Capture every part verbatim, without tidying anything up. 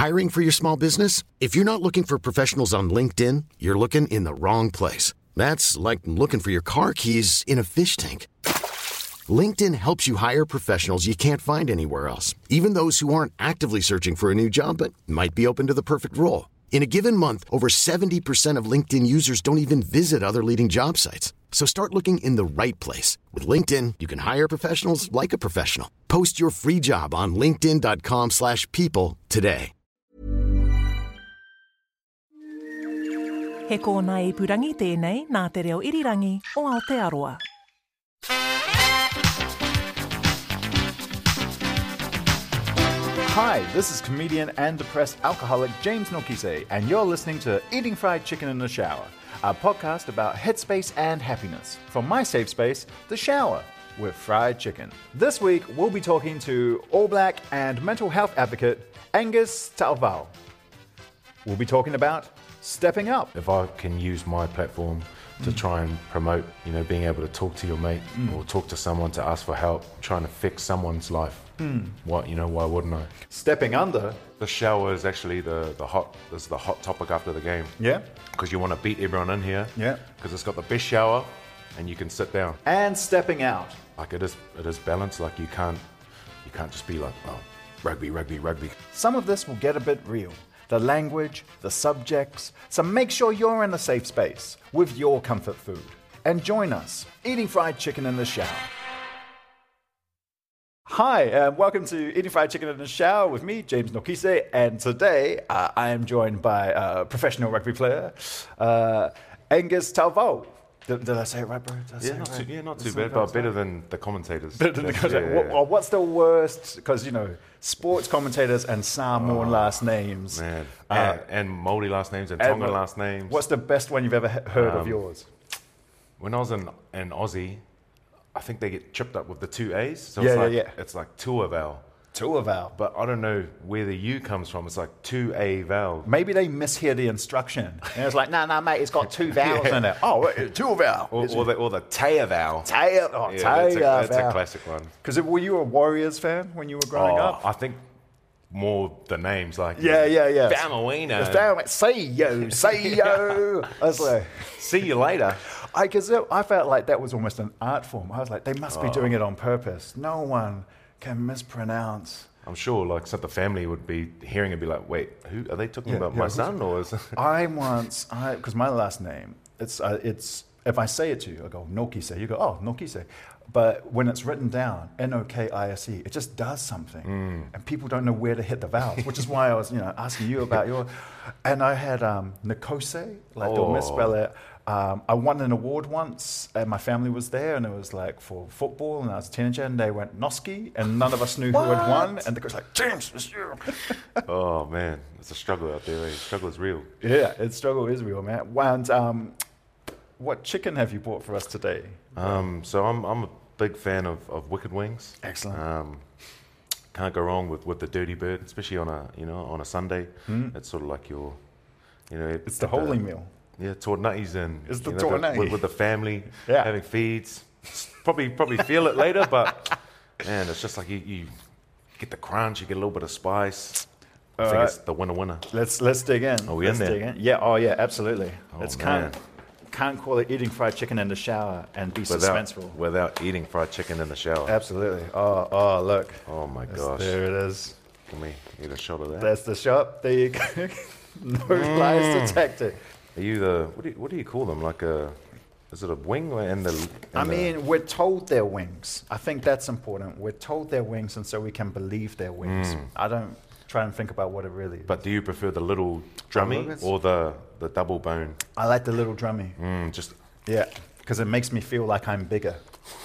Hiring for your small business? If you're not looking for professionals on LinkedIn, you're looking in the wrong place. That's like looking for your car keys in a fish tank. LinkedIn helps you hire professionals you can't find anywhere else, even those who aren't actively searching for a new job but might be open to the perfect role. In a given month, over seventy percent of LinkedIn users don't even visit other leading job sites. So start looking in the right place. With LinkedIn, you can hire professionals like a professional. Post your free job on linkedin.com slash people today. He kōna i purangi tēnei nā te reo irirangi o Aotearoa. Hi, this is comedian and depressed alcoholic James Nokise, and you're listening to Eating Fried Chicken in the Shower, a podcast about headspace and happiness. From my safe space, the shower, with fried chicken. This week, we'll be talking to All Black and mental health advocate Angus Tauvau. We'll be talking about stepping up. If I can use my platform to mm. try and promote, you know, being able to talk to your mate mm. or talk to someone to ask for help, trying to fix someone's life. Mm. What, you know, why wouldn't I? Stepping under. The shower is actually the, the hot, this is the hot topic after the game. Yeah. Because you want to beat everyone in here. Yeah. Because it's got the best shower and you can sit down. And stepping out. Like it is, it is balanced. Like you can't, you can't just be like, oh, rugby, rugby, rugby. Some of this will get a bit real. The language, the subjects. So make sure you're in a safe space with your comfort food. And join us, eating fried chicken in the shower. Hi, and welcome to Eating Fried Chicken in the Shower with me, James Nokise, and today uh, I am joined by a professional rugby player, uh, Angus Tauvau. Did, did I say it right, bro? Did I say yeah, it not right? too, yeah, not too That's bad, but better than the commentators. Better than the commentators. Yeah, yeah. What, what's the worst? Because, you know, sports commentators and Samoan oh, last names. Man. Uh, and, and Māori last names and Tongan and, last names. What's the best one you've ever heard um, of yours? When I was in, in Aussie, I think they get tripped up with the two A's. So yeah, it's yeah, like, yeah. It's like Tuaval. Tuaval. But I don't know where the U comes from. It's like two A vowels. Maybe they mishear the instruction. And it's like, no, no, mate, it's got two vowels yeah. in it. Oh, Tuaval. Or, or the, or the Teaval. Teaval. Oh, yeah, Teaval. That's, that's a classic one. Because were you a Warriors fan when you were growing oh, up? I think more the names. like Yeah, yeah, yeah. Famawina. See you, see you. I was like, see you later. I, cause it, I felt like that was almost an art form. I was like, they must be oh. doing it on purpose. No one can mispronounce. I'm sure, like, some of the family would be hearing and be like, "Wait, who are they talking yeah, about? Yeah, my son, or is?" I once, I because my last name, it's uh, it's if I say it to you, I go Nokise. You go, oh, Nokise. But when it's written down, N O K I S E, it just does something, mm. and people don't know where to hit the vowels, which is why I was, you know, asking you about your. And I had um, Nikose, like oh. they'll misspell it. Um, I won an award once, and my family was there, and it was like for football, and I was a teenager, and they went Noski, and none of us knew who had won, and the coach was like, James, it's you. Oh, man, it's a struggle out there, eh? The struggle is real. Yeah, the struggle is real, man. And um, what chicken have you bought for us today? Um, so I'm I'm a big fan of, of Wicked Wings. Excellent. Um, can't go wrong with, with the Dirty Bird, especially on a, you know, on a Sunday. Mm. It's sort of like your, you know... It's the holy uh, meal. Yeah, tornutties and it's the you know, tornutty. with, with the family, yeah. having feeds. Probably probably feel it later, but man, it's just like you, you get the crunch, you get a little bit of spice. I All think right. it's the winner winner. Let's let's dig in. Are we let's in there? Dig in. Yeah. Oh yeah. Absolutely. Oh, let's man. can't can't call it eating fried chicken in the shower and be without, suspenseful without eating fried chicken in the shower. Absolutely. Oh oh look. Oh my That's, gosh. there it is. Can we get a shot of that? That's the shot. There you go. No mm. lies detected. Are you the what do you, what do you call them? Like a is it a wing and the? And I the, mean, we're told they're wings. I think that's important. We're told they're wings, and so we can believe they're wings. Mm. I don't try and think about what it really is. But do you prefer the little drummy or the the double bone? I like the little drummy. Mm, just yeah, because it makes me feel like I'm bigger.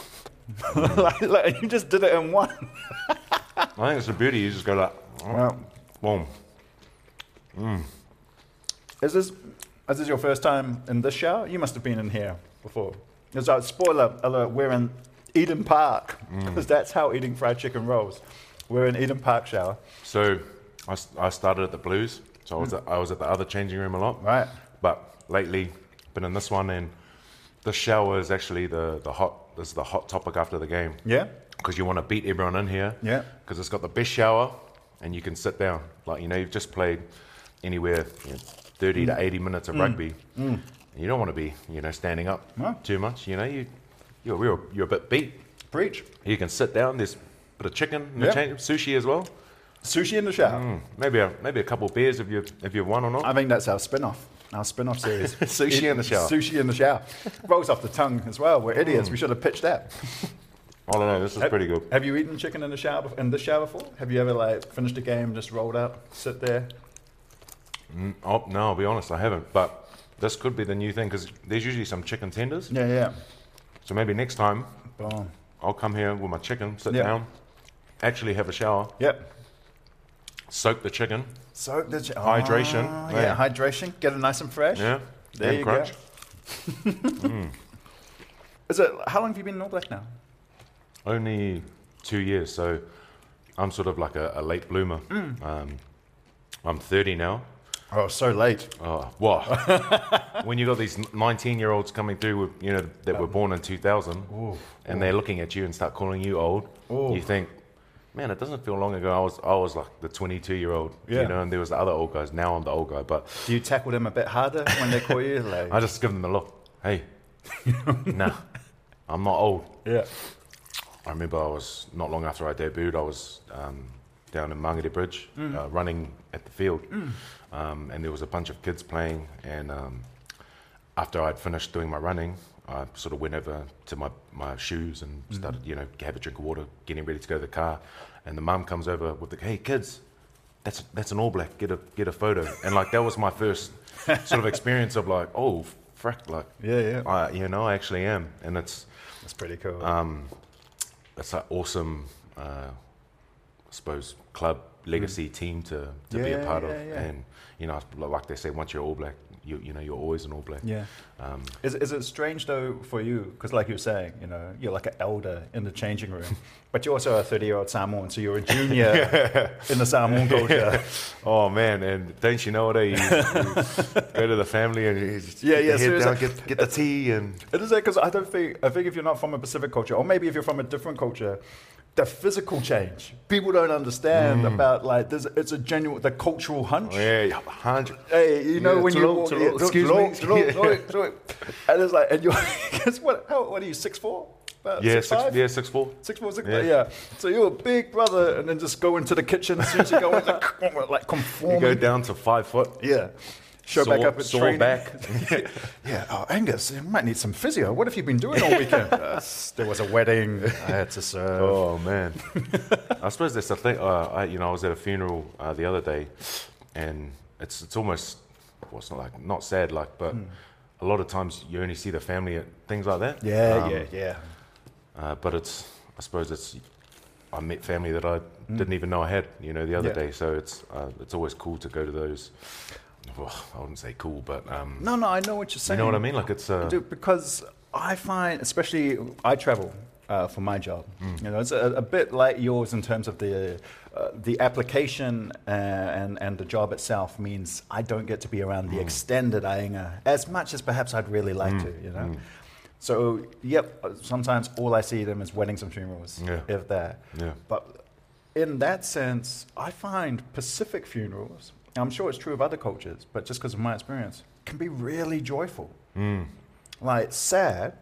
like, like, you just did it in one. I think it's the beauty. You just go like, oh, well, boom. Mm. Is this is this your first time in this shower? You must have been in here before. It's like, spoiler alert, we're in Eden Park, because mm. that's how eating fried chicken rolls. We're in Eden Park shower. So I, I started at the Blues, so I was, mm. at, I was at the other changing room a lot. Right. But lately, been in this one, and this shower is actually the, the hot, this is the hot topic after the game. Yeah. Because you want to beat everyone in here. Yeah. Because it's got the best shower, and you can sit down. Like, you know, you've just played anywhere you know, thirty mm. to eighty minutes of mm. rugby. Mm. You don't want to be, you know, standing up no. too much. You know, you you're, you're you're a bit beat. Preach. You can sit down. There's a bit of chicken, in yep. the change, sushi as well. Sushi in the shower. Mm. Maybe a maybe a couple of beers if you if you've won or not. I think that's our spin-off. Our spin-off series. Sushi in the shower. Sushi in the shower. Rolls off the tongue as well. We're idiots. Mm. We should have pitched that. I don't know. This is have, pretty good. Have you eaten chicken in the shower in the shower before? Have you ever like finished a game, just rolled out, sit there? Mm, oh, no, I'll be honest, I haven't. But this could be the new thing because there's usually some chicken tenders. Yeah, yeah. So maybe next time Boom. I'll come here with my chicken, sit yep. down, actually have a shower. Yep. Soak the chicken. Soak the chicken. Hydration. Oh, yeah, hydration. Get it nice and fresh. Yeah. There and you crunch. go. mm. Is it? How long have you been in All Black now? Only two years. So I'm sort of like a, a late bloomer. Mm. Um, I'm thirty now. Oh, so late. Oh, what? When you got these nineteen-year-olds coming through, with, you know, that were born in two thousand, ooh, and ooh. they're looking at you and start calling you old, ooh. You think, man, it doesn't feel long ago. I was, I was like the twenty-two-year-old, yeah. you know, and there was the other old guys. Now I'm the old guy. But do you tackle them a bit harder when they call you? Like... I just give them a look. Hey, nah, I'm not old. Yeah. I remember I was not long after I debuted. I was um, down in Mangere Bridge, mm. uh, running at the field, mm. um, and there was a bunch of kids playing. And um, after I'd finished doing my running, I sort of went over to my, my shoes and started, mm. you know, have a drink of water, getting ready to go to the car. And the mum comes over with the, hey kids, that's that's an All Black. Get a get a photo. And like that was my first sort of experience of like, oh, frack, like, yeah, yeah, I, you know, I actually am, and it's that's pretty cool. Um, it's an awesome, uh, I suppose, club legacy mm. team to, to yeah, be a part yeah, of. yeah. And, you know, like they say, once you're All Black, you you know, you're always an All Black. Yeah. Um, is, is it strange, though, for you, because like you were saying, you know, you're like an elder in the changing room, but you're also a thirty-year-old Samoan, so you're a junior in the Samoan culture. Oh, man, and don't you know what? Eh? You, you go to the family and you just yeah, yeah, head down, get, get the tea. And it is that, because I don't think, I think if you're not from a Pacific culture, or maybe if you're from a different culture, the physical change people don't understand mm. about, like, there's it's a genuine the cultural hunch. Oh, yeah, hundred. Hey, you know, yeah, when you long, walk, long, yeah, excuse long, me, long, yeah. long, long, and it's like, and you're guess what? How, what are you? Six four? About yeah, six, six, five? yeah, six four. Six four, six yeah. five, yeah. So you're a big brother, and then just go into the kitchen as soon as you go in, like, like conforming. You go down to five foot. Yeah. Show sore, back up at sore training. back. Yeah. Oh, Angus, you might need some physio. What have you been doing all weekend? uh, there was a wedding. I had to serve. Oh man. I suppose that's the thing. Uh, I, you know, I was at a funeral uh, the other day, and it's it's almost well, it's not like not sad, like, but hmm. a lot of times you only see the family at things like that. Yeah, um, yeah, yeah. Uh, but it's I suppose it's I met family that I mm. didn't even know I had. You know, the other yeah. day. So it's uh, it's always cool to go to those. Well, I wouldn't say cool, but um, no, no, I know what you're saying. You know what I mean? Like it's uh, Dude, because I find, especially I travel uh, for my job. Mm. You know, it's a, a bit like yours in terms of the uh, the application uh, and and the job itself means I don't get to be around mm. the extended ainga as much as perhaps I'd really like mm. to. You know. Mm. So yep, sometimes all I see them is weddings and funerals, yeah. if that. Yeah. But in that sense, I find Pacific funerals, I'm sure it's true of other cultures, but just because of my experience, can be really joyful. Mm. Like sad,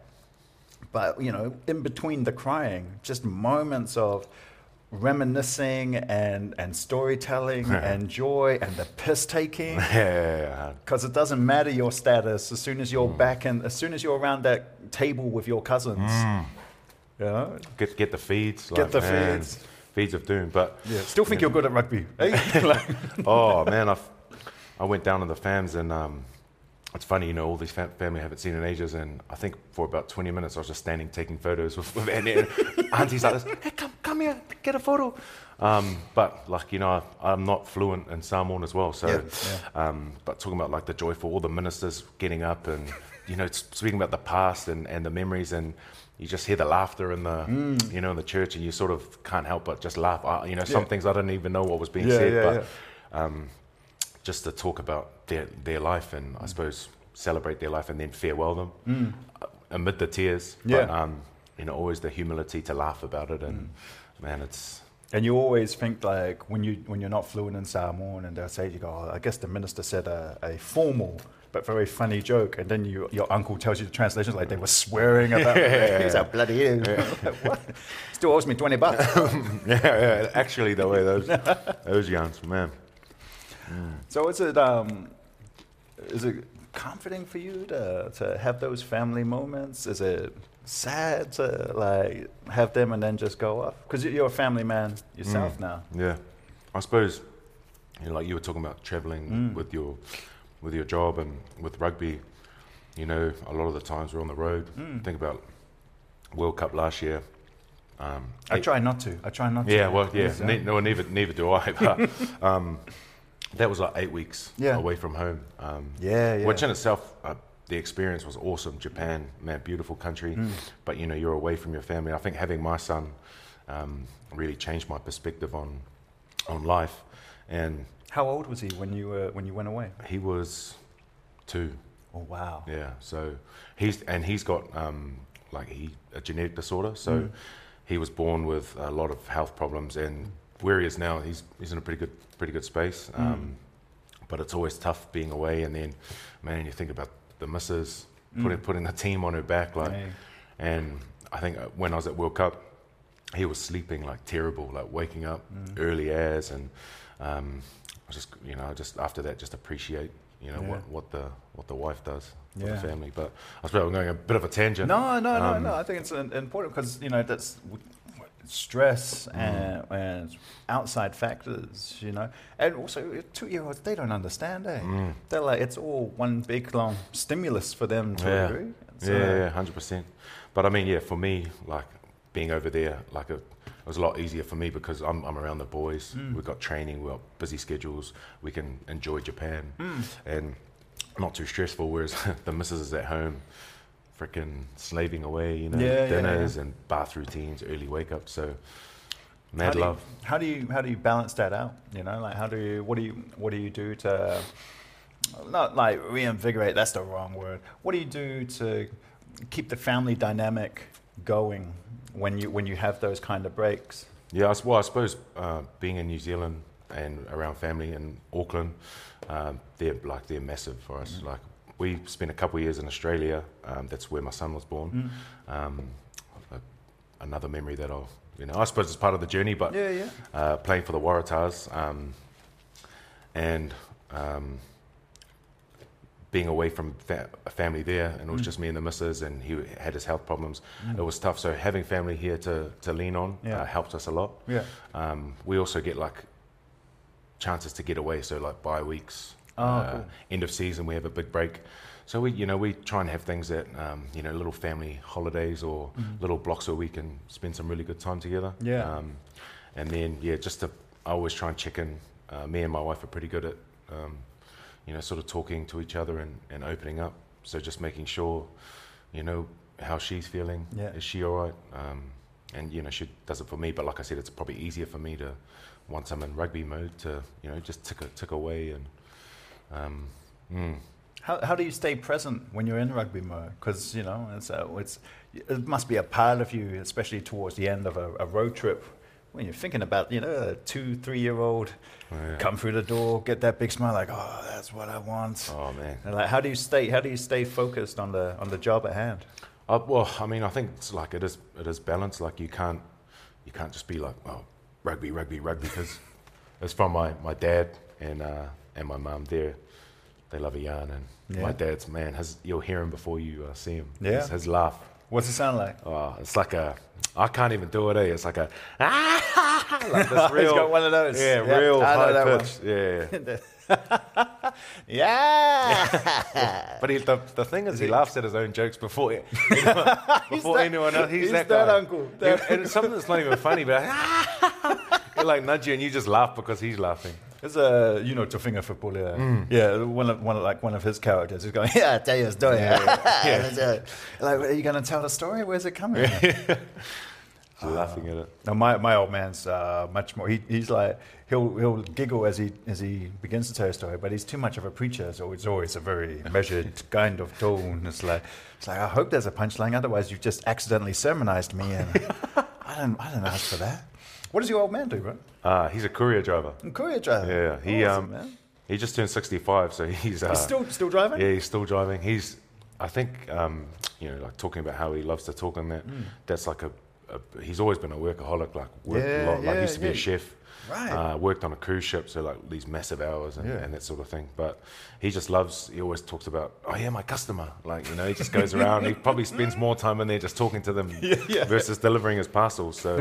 but you know, in between the crying, just moments of reminiscing and, and storytelling and joy and the piss taking. Because it doesn't matter your status as soon as you're mm. back in, as soon as you're around that table with your cousins. Mm. You know? Get get the feeds. Get like, the man, feeds. Feeds of doom. But yeah, still think you're good at rugby. Eh? Like, oh man, I I went down to the fams and um, it's funny, you know, all these fam- family I haven't seen in ages, and I think for about twenty minutes I was just standing taking photos with, with and, and aunties like this. Hey, come come here, get a photo. Um, but like you know, I'm not fluent in Samoan as well, so. Yeah, yeah. Um, but talking about like the joyful, all the ministers getting up and you know speaking about the past and, and the memories, and you just hear the laughter in the mm. you know in the church, and you sort of can't help but just laugh. Uh, you know, some yeah. things I didn't even know what was being yeah, said, yeah, but. Yeah. Um, just to talk about their their life and I suppose celebrate their life and then farewell them mm. uh, amid the tears. Yeah. But um, you know, always the humility to laugh about it, and mm. man, it's And you always think like when you when you're not fluent in Samoan, and they'll say, you go, oh, I guess the minister said a, a formal but very funny joke, and then you, your uncle tells you the translation like they were swearing about it. He's like, bloody hell. Like, what? Still owes me twenty bucks. yeah, yeah, actually the way those those yarns, man. Mm. So is it um, is it comforting for you to to have those family moments? Is it sad to like have them and then just go off? Because you're a family man yourself mm. now. Yeah, I suppose, you know, like you were talking about traveling Mm. with your with your job and with rugby. You know, a lot of the times we're on the road. Mm. Think about World Cup last year. Um, I eight- try not to. I try not to. Yeah, well, yeah, Yes, ne- no, neither, neither do I. But um, that was like eight weeks Yeah. away from home. Um, Yeah, yeah. Which in itself, uh, the experience was awesome. Japan, man, beautiful country. Mm. But you know, you're away from your family. I think having my son um, really changed my perspective on on life. And How old was he when you uh, when you went away? he was two. Oh wow. Yeah. So he's and he's got um, like he a genetic disorder. So Mm. he was born with a lot of health problems, and where he is now, he's he's in a pretty good pretty good space. Mm. Um, but it's always tough being away, and then man, you think about the missus putting Mm. putting the team on her back, like. Hey. And I think uh, when I was at World Cup, he was sleeping like terrible, like waking up Mm. early as, and um, I just you know just after that just appreciate you know Yeah. what, what the what the wife does for Yeah. the family. But I suppose I'm going a bit of a tangent. No, no, no, Um, no. I think it's uh, important because you know that's w- w- stress Mm. and, and outside factors, you know, and also two-year-olds they don't understand, eh? Mm. They're like it's all one big long stimulus for them to Yeah. agree. So, Yeah, yeah, hundred percent. But I mean, yeah, for me, like being over there, like a, it was a lot easier for me because I'm I'm around the boys. Mm. We've got training, we've got busy schedules. We can enjoy Japan, Mm. and not too stressful. Whereas the missus is at home, freaking slaving away, you know, Yeah, yeah, dinners yeah. and bath routines, early wake up. So How mad do you- love. How do you how do you balance that out? You know, like how do you what do you what do you do to not like reinvigorate? That's the wrong word. What do you do to keep the family dynamic going when you when you have those kind of breaks? Yeah, I s- well, I suppose uh, being in New Zealand and around family in Auckland, um, they're like they're massive for us. Mm. Like we spent a couple of years in Australia. Um, that's where my son was born. Mm. Um, a, another memory that I'll, you know, I suppose it's part of the journey. But Yeah, yeah. uh, playing for the Waratahs um, and um, being away from fa- a family there, and it was Mm. just me and the missus, and he had his health problems. Mm. It was tough. So having family here to to lean on Yeah. uh, helped us a lot. Yeah. Um, we also get like chances to get away, so like bye weeks, Oh, uh, cool. end of season we have a big break. So we, you know, we try and have things that, um, you know, little family holidays or Mhm. little blocks where we can spend some really good time together. Yeah. Um, and then yeah, just to, I always try and check in. Uh, me and my wife are pretty good at, um, you know, sort of talking to each other and, and opening up. So just making sure, you know, how she's feeling. Yeah. Is she all right? Um, and you know, she does it for me. But like I said, it's probably easier for me to, once I'm in rugby mode, to you know just tick a, tick away and. Um, mm. How how do you stay present when you're in rugby mode? Because you know it's uh, it's it must be a part of you, especially towards the end of a, a road trip, when you're thinking about you know a two three year old Oh, yeah. come through the door, get that big smile, like oh that's what I want. Oh man. And like how do you stay how do you stay focused on the on the job at hand? Uh, well, I mean, I think it's like it is. It is balanced. Like you can't, you can't just be like, oh, rugby, rugby, rugby, because it's from my, my dad and uh, and my mum. There, they love a yarn, and Yeah. my dad's man. His, you'll hear him before you uh, see him. Yeah. His, his laugh. What's it sound like? Oh, it's like a. I can't even do it. Eh? It's like a. Like this real. He's got one of those. Yeah, Yeah, real I know high that one. pitch. Yeah. Yeah. But he, the, the thing is, he he- laughs at his own jokes before anyone, before that- anyone else. He's, he's that that guy. uncle. He- and it's something that's not even funny, but you like nudge you and you just laugh because he's laughing. It's a you know Tofinga football, yeah, yeah. One of one of like one of his characters is going, yeah, tell you a story. Yeah. Like, are you going to tell the story? Where's it coming? from? He's laughing at it. No, my my old man's uh, much more. He, he's like he'll he'll giggle as he as he begins to tell a story, but he's too much of a preacher, so it's always a very measured kind of tone. It's like it's like I hope there's a punchline, otherwise you've just accidentally sermonized me, and I didn't I didn't ask for that. What does your old man do, bro? Uh, he's a courier driver. A courier driver. Yeah, he Awesome, um, man. he just turned sixty-five, so he's, uh, He's still still driving? yeah, he's still driving. He's, I think, um, you know, like talking about how he loves to talk and that. Mm. That's like a, a, he's always been a workaholic. Like worked Yeah, a lot. Like yeah, used to be yeah. a chef. Right. Uh, worked on a cruise ship, so like these massive hours and, Yeah. and that sort of thing. But he just loves. He always talks about, oh yeah, my customer. Like you know, he just goes around. He probably spends more time in there just talking to them Yeah, yeah. versus delivering his parcels. So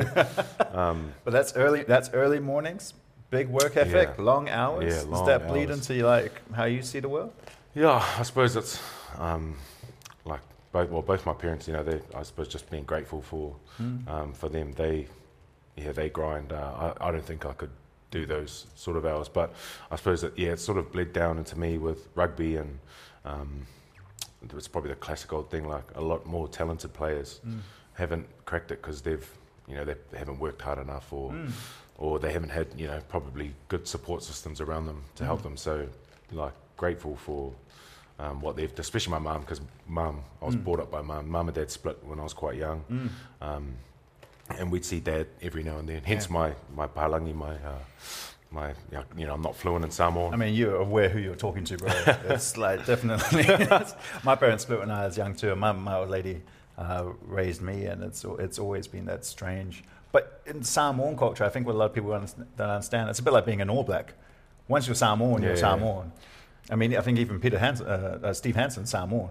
um, But that's early. That's early mornings. Big work ethic. Yeah. Long hours. Yeah, Does long that bleed hours. into like how you see the world? yeah, I suppose it's um, like both. Well, both my parents. You know, they. I suppose just being grateful for um, for them. They, yeah, they grind. Uh, I, I don't think I could do those sort of hours, but I suppose that yeah, it sort of bled down into me with rugby, and um, it's probably the classic old thing. Like a lot more talented players haven't cracked it because they've, you know, they haven't worked hard enough, or or they haven't had, you know, probably good support systems around them to help them. So, like, grateful for um, what they've, especially my mum, because mum, I was brought up by mum. Mum and dad split when I was quite young. Um, and we'd see dad every now and then. Hence Yeah. my my palangi, my uh, my you know I'm not fluent in Samoan. I mean, you're aware who you're talking to, bro. It's like definitely. My parents split when I was young too. My my old lady uh, raised me, and it's it's always been that strange. But in Samoan culture, I think what a lot of people don't understand, it's a bit like being an All Black. Once you're Samoan, you're Yeah. Samoan. I mean, I think even Peter Hansen, uh, uh, Steve Hansen, Samoan.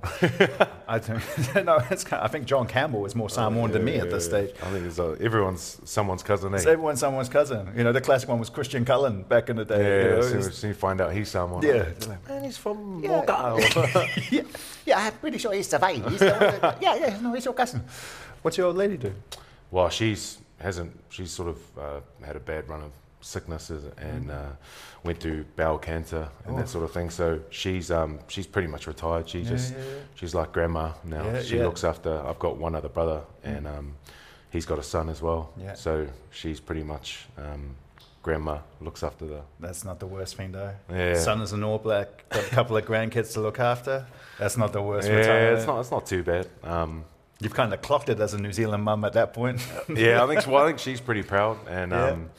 I think no, it's kind of, I think John Campbell is more Samoan than me at this stage. I think it's, uh, everyone's someone's cousin. Eh? It's everyone's someone's cousin. You know, the classic one was Christian Cullen back in the day. yeah, you know, as soon it's- as you find out he's Samoan, Yeah. they're like, man, he's from Yeah. Mokau. yeah, yeah, I'm pretty sure he's Savai. He's the one that, yeah, yeah, no, he's your cousin. What's your old lady do? Well, she's hasn't. She's sort of uh, had a bad run of sicknesses and uh, went through bowel cancer and Oh. that sort of thing. So she's um, she's pretty much retired. She Yeah, just yeah, yeah. she's like grandma now. Yeah, she yeah. looks after. I've got one other brother, and um, he's got a son as well. Yeah. So she's pretty much um, grandma looks after the. That's not the worst thing, though. Yeah. Son is an All Black, got a couple of grandkids to look after. That's not the worst. Yeah, retirement. it's not it's not too bad. Um, You've kind of clocked it as a New Zealand mum at that point. yeah, I think well, I think she's pretty proud, and Yeah. um,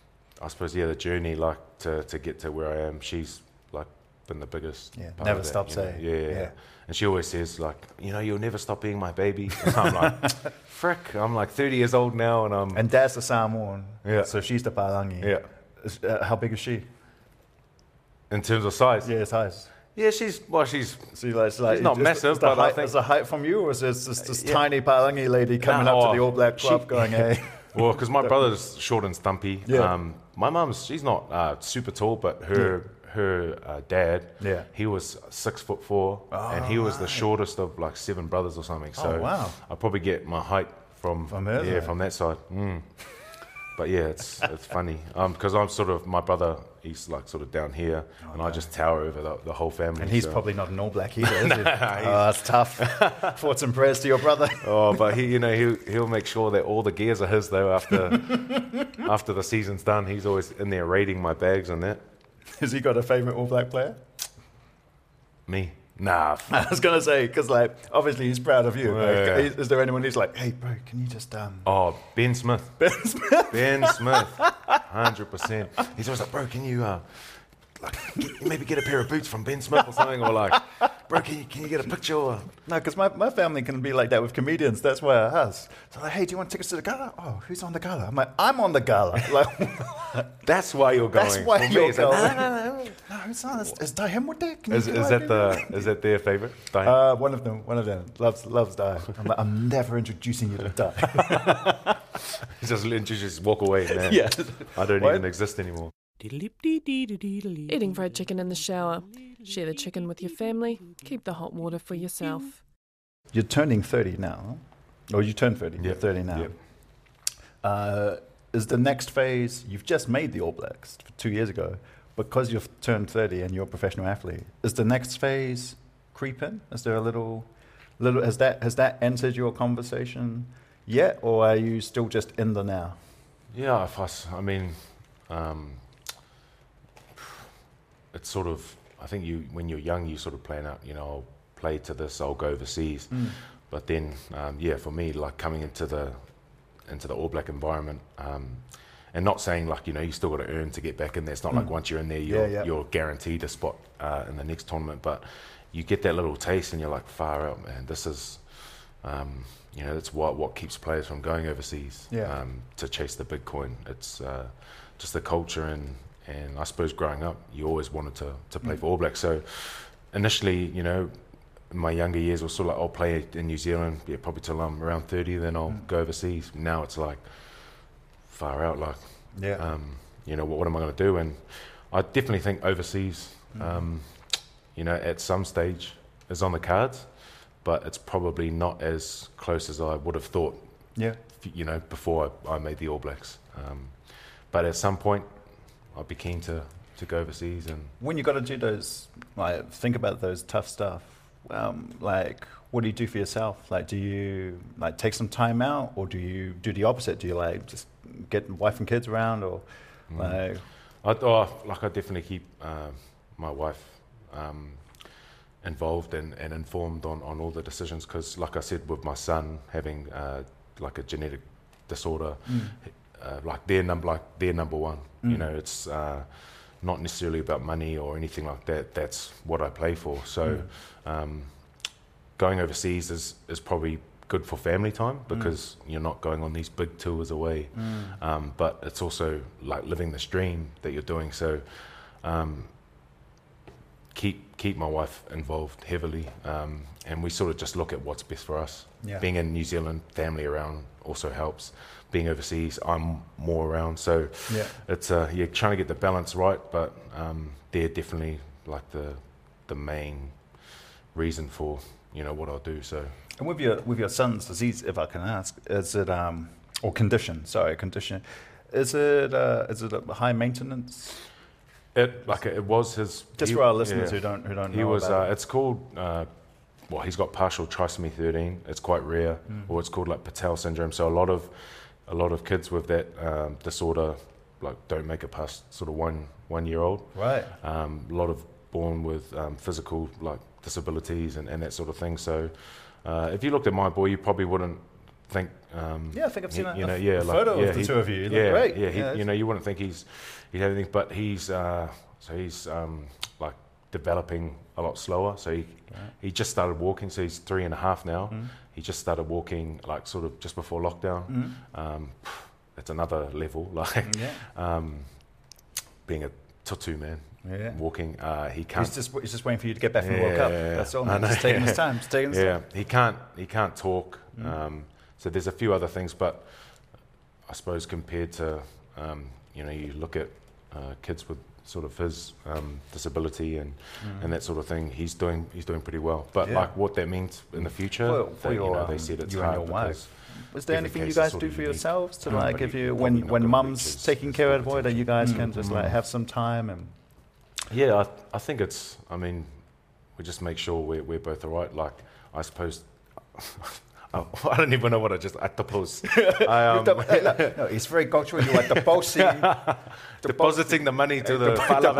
I suppose yeah, the journey like to, to get to where I am, she's like been the biggest. Yeah, part never of that, stops, you know? eh? Yeah, yeah, Yeah. and she always says like, you know, you'll never stop being my baby. And I'm like, frick, I'm like thirty years old now, and I'm And Dad's the Samoan. Yeah. So she's the Palangi. yeah. Is- Uh, how big is she? In terms of size, Yeah, it's size. yeah, she's well, she's So you like, it's like She's not is- massive, is the but I height, think- is the height from you, or is this this, this Yeah. tiny Palangi lady coming No, up to the All Black she- club going, hey? well, because my brother's short and stumpy. Yeah. Um, my mum's she's not uh, super tall, but her her uh, dad, Yeah. he was six foot four, and he was the shortest of like seven brothers or something. So Oh, wow. I probably get my height from From her yeah side. from that side. Mm. But yeah, it's it's funny because I'm sort of my brother. He's like sort of down here, and I just tower over the, the whole family. And he's so- probably not an All Black either, is he? Oh, that's tough. Thoughts and prayers to your brother. Oh, but he, you know, he'll he'll make sure that all the gears are his though. After after the season's done, he's always in there raiding my bags and that. Has he got a favourite All Black player? Me, nah. I was going to say, because like, obviously he's proud of you. Yeah, Like, yeah. is, is there anyone who's like, hey, bro, can you just... um? Oh, Ben Smith. Ben Smith? Ben Smith, hundred percent. He's always like, bro, can you uh, like get, maybe get a pair of boots from Ben Smith or something, or like, bro, can you, can you get a picture? Or, No, because my, my family can be like that with comedians. That's why I ask. So like, hey, do you want tickets to the gala? Oh, who's on the gala? I'm like, I'm on the gala. Like, that's why you're going. that's why For me, you're it's like, going. no, no, no. No, it's not. Is, is Dahem with that? Can you Is, do is like that the is that their favorite? Diane? Uh, one of them, one of them loves loves Dai. I'm like, I'm never introducing you to Dai. He just let you just walk away, man. Yeah. I don't What? even exist anymore. Eating fried chicken in the shower. Share the chicken with your family. Keep the hot water for yourself. You're turning thirty now, huh? Or you turned thirty. You're Yep. thirty now. Yep. Uh, is the next phase? You've just made the All Blacks two years ago, because you've turned thirty and you're a professional athlete. Is the next phase creeping? Is there a little, little? Has that has that entered your conversation yet, or are you still just in the now? Yeah, if I, s- I mean, um, it's sort of. I think you, when you're young, you sort of plan out. You know, I'll play to this. I'll go overseas. But then, um, yeah, for me, like coming into the into the All Black environment, um, and not saying like, you know, you still got to earn to get back in there. It's not mm. like once you're in there, you're, yeah, yeah. you're guaranteed a spot uh, in the next tournament. But you get that little taste and you're like, far out, man. This is, um, you know, that's what, what keeps players from going overseas yeah. um, to chase the big coin. It's uh, just the culture and, and I suppose growing up, you always wanted to, to play mm. for All Blacks. So initially, you know, in my younger years, was sort of like, I'll play in New Zealand, yeah, probably till I'm around thirty, then I'll mm. go overseas. Now it's like, far out, like, yeah. um, you know, what, what am I going to do? And I definitely think overseas, mm. um, you know, at some stage is on the cards, but it's probably not as close as I would have thought, yeah. you know, before I, I made the All Blacks. Um, but at some point, I'd be keen to, to go overseas. And when you got to do those, like, think about those tough stuff, um, like, what do you do for yourself? Like, do you, like, take some time out, or do you do the opposite? Do you, like, just get wife and kids around, or, mm. like... I, oh, like, I definitely keep uh, my wife um, involved and, and informed on, on all the decisions, because, like I said, with my son having, uh, like, a genetic disorder, mm. uh, like, they're, num- like, they're number one. Mm. You know, it's... Uh, not necessarily about money or anything like that. That's what I play for. So mm. um, going overseas is, is probably good for family time, because mm. you're not going on these big tours away. Mm. Um, but it's also like living this dream that you're doing. So um, keep keep my wife involved heavily. Um, and we sort of just look at what's best for us. Yeah. Being in New Zealand, family around also helps. Being overseas, I'm more around, so yeah. it's uh, you're trying to get the balance right, but um, they're definitely like the the main reason for, you know, what I'll do. So, and with your with your son's disease, if I can ask, is it um or condition? Sorry, condition. Is it uh, is it a high maintenance? It like it was his. Just he, for our listeners yeah, who don't who don't know he was. about Uh, it. It's called. Uh, well, he's got partial trisomy thirteen. It's quite rare, mm. or it's called like Patel syndrome. So a lot of A lot of kids with that um, disorder, like, don't make it past sort of one one year old. Right. Um, a lot of born with um, physical like disabilities and, and that sort of thing. So, uh, if you looked at my boy, you probably wouldn't think. Um, yeah, I think I've seen he, a, you know, a, yeah, a like, photo yeah, of the he, two of you. You yeah, look great. Yeah, he, yeah, you know, you wouldn't think he's he's anything, but he's uh, so he's um, like developing a lot slower. So he right. he just started walking. So he's three and a half now. Mm. He just started walking like sort of just before lockdown. Mm. Um, It's another level, like yeah. um, being a tutu man, yeah. walking. Uh, he can't. He's just he's just waiting for you to get back from yeah, the World Cup. Yeah, That's all. man. Just taking his time. Just taking his yeah, time. he can't. He can't talk. Mm. Um, so there's a few other things, but I suppose compared to um, you know, you look at uh, kids with sort of his um, disability and mm. and that sort of thing. He's doing he's doing pretty well. But yeah. like what that means in the future, well, for they, your, you know, they um, said it's you hard and your because. wife. Was there anything you guys do for yourselves to, like, if you when when when mum's taking care of the boy, that you guys mm. can just like have some time and? Yeah, I, I think it's. I mean, we just make sure we're we're both alright. Like, I suppose. I don't even know what I just at the post. I, um, no, it's very cultural. You are depositing, depositing the money to the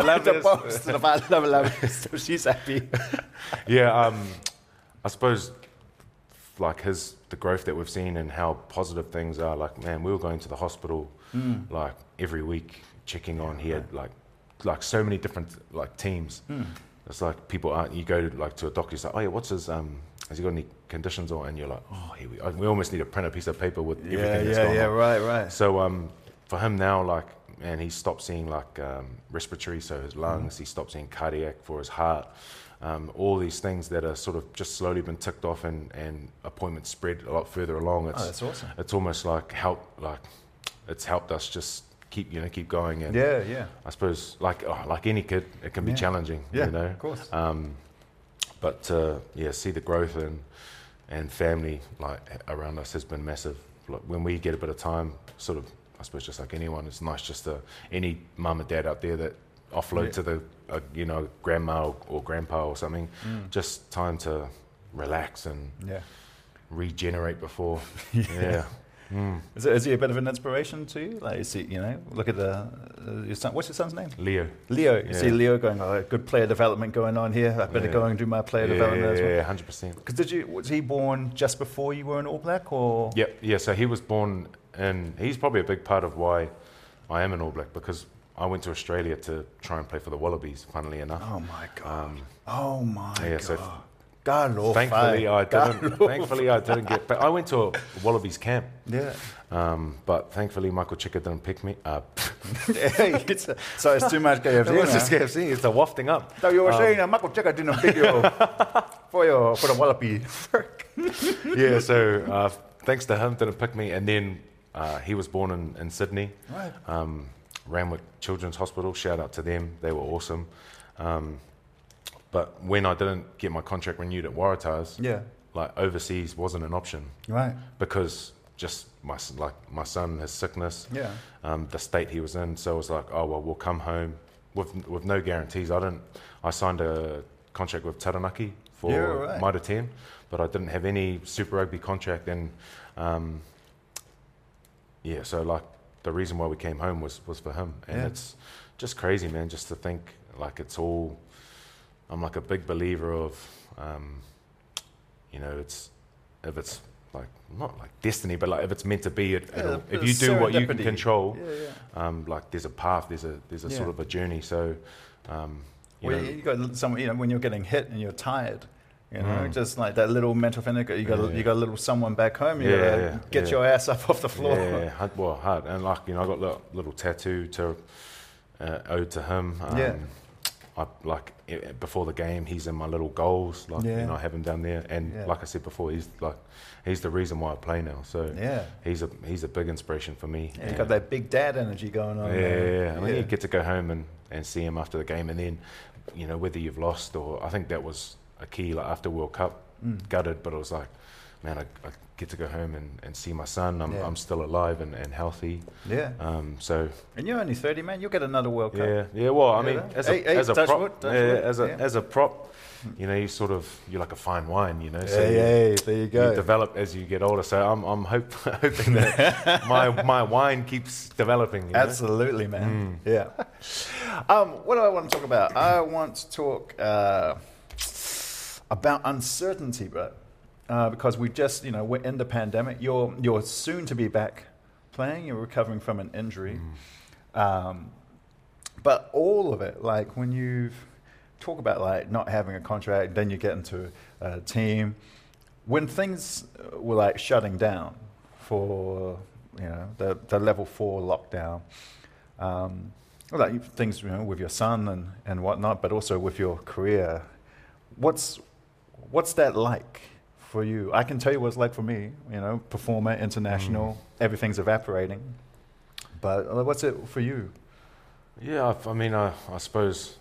Falavalava. So she's happy. Yeah, um, I suppose, like his the growth that we've seen and how positive things are. Like, man, we were going to the hospital mm. like every week, checking on. He had like like so many different like teams. Mm. It's like people aren't. You go to like to a doctor. It's like, oh yeah, what's his um. Has he got any conditions or? And you're like, oh, here we. We almost need to print a piece of paper with yeah, everything that's yeah, going yeah, on. right, right. So um, for him now, like, man, he stopped seeing like um, respiratory, so his lungs. Mm. He stopped seeing cardiac for his heart. Um, all these things that are sort of just slowly been ticked off, and, and appointments spread a lot further along. It's, oh, that's awesome. It's almost like help, like it's helped us just keep, you know, keep going. And yeah, yeah. I suppose like oh, like any kid, it can be yeah. challenging. Yeah, you know, of course. Um, but uh, yeah, see the growth and and family like around us has been massive. Like, when we get a bit of time, sort of, I suppose just like anyone, it's nice just to any mum and dad out there that offload yeah. to the uh, you know, grandma or, or grandpa or something, mm. just time to relax and yeah. regenerate before. yeah. yeah. Mm. Is, it, is he a bit of an inspiration to you? Like, is he, you know, look at the uh, your son. What's your son's name? Leo. Leo. You yeah. see Leo going, oh, good player development going on here. I better yeah. go and do my player yeah, development as well. Yeah, hundred percent. Because did you? Was he born just before you were an All Black, or? Yeah, yeah. So he was born, and he's probably a big part of why I am an All Black because I went to Australia to try and play for the Wallabies, funnily enough. Oh my God. Um, oh my yeah, God. so God, thankfully I didn't. Thankfully I didn't get. But I went to a Wallabies camp. Yeah. Um, but thankfully Michael Chika didn't pick me up. it's a, so it's too much K F C. It's just K F C. It's a wafting up. So you were Um, saying that Michael Chika didn't pick you for your for the Wallaby. yeah. So uh, thanks to him, didn't pick me, and then uh, he was born in, in Sydney. Right. Um, Randwick Children's Hospital. Shout out to them. They were awesome. Um, but when I didn't get my contract renewed at Waratahs, Yeah. like overseas wasn't an option Right. because just my s- like my son, his sickness, Yeah. um, the state he was in. So it was like, oh well, we'll come home with with no guarantees. I didn't. I signed a contract with Taranaki for Yeah, right. Mitre ten, but I didn't have any Super Rugby contract. And um, yeah, so like the reason why we came home was was for him. And Yeah. it's just crazy, man. Just to think like it's all. I'm like a big believer of, um, you know, it's if it's like not like destiny, but like if it's meant to be, it, Yeah, it'll, a if bit you of do what you can serendipity. control, Yeah, yeah. um, like there's a path, there's a there's a Yeah. sort of a journey. So, um, you Well, know, you got some, you know, when you're getting hit and you're tired, you know, Mm. just like that little mental finick. You got, Yeah. you got a little someone back home. You Yeah, gotta yeah, get yeah. your ass up off the floor. yeah, hard, well, hard, and like you know, I got a little, little tattoo to uh, owed to him. Um, Yeah. I like i- before the game, he's in my little goals. Like Yeah. you know, I have him down there, and Yeah. like I said before, he's like he's the reason why I play now. So Yeah. he's a he's a big inspiration for me. Yeah, you got that big dad energy going on. Yeah, yeah, there. yeah. And then you get to go home and, and see him after the game, and then, you know, whether you've lost or I think that was a key. Like after World Cup, Mm. gutted, but it was like, man, I, I get to go home and, and see my son. I'm Yeah. I'm still alive and, and healthy. Yeah. Um, so And you're only thirty, man. You'll get another World Cup. yeah, yeah. Well, I Yeah, mean, that- as Hey, a hey, as a touch prop, wood, touch yeah, wood. as a Yeah. as a prop, you know, you sort of you're like a fine wine, you know. So Hey, you, hey, there you go. you develop as you get older. So I'm I'm hope, hoping that my my wine keeps developing. You know? Absolutely, man. Mm. Yeah. Um, what do I want to talk about? I want to talk uh, about uncertainty, bro. Uh, because we just, you know, we're in the pandemic. You're you're soon to be back playing. You're recovering from an injury. Um, but all of it, like when you talk about like not having a contract, then you get into a team. When things were like shutting down for, you know, the, the level four lockdown, um, well, like things, you know, with your son and, and whatnot, but also with your career, what's what's that like for you? I can tell you what it's like for me, you know, performer, international, everything's evaporating. But uh, what's it for you? Yeah, I, I mean, I, I suppose